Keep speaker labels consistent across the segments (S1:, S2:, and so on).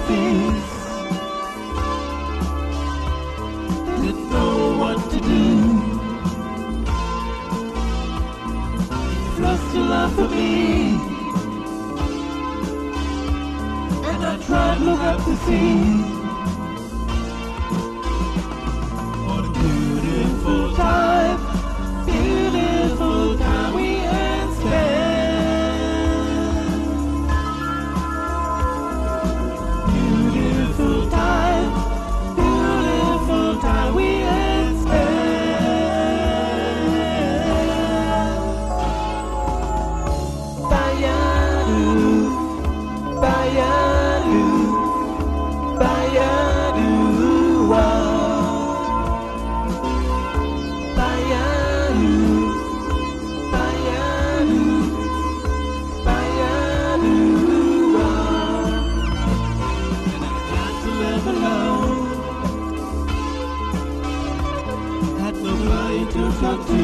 S1: face. Didn't know what to do. Lost your love for me, and I tried to look up to see what a beautiful time we had spent. Beautiful time we had spent. Bayadoo, Bayadoo, Bayadoo, Bayadoo, Bayadoo, Bayadoo. And I got to live alone, had nobody to talk to.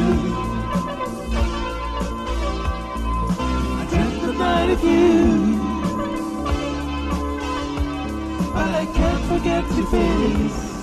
S1: I dreamt the night of you, but I can't forget your face.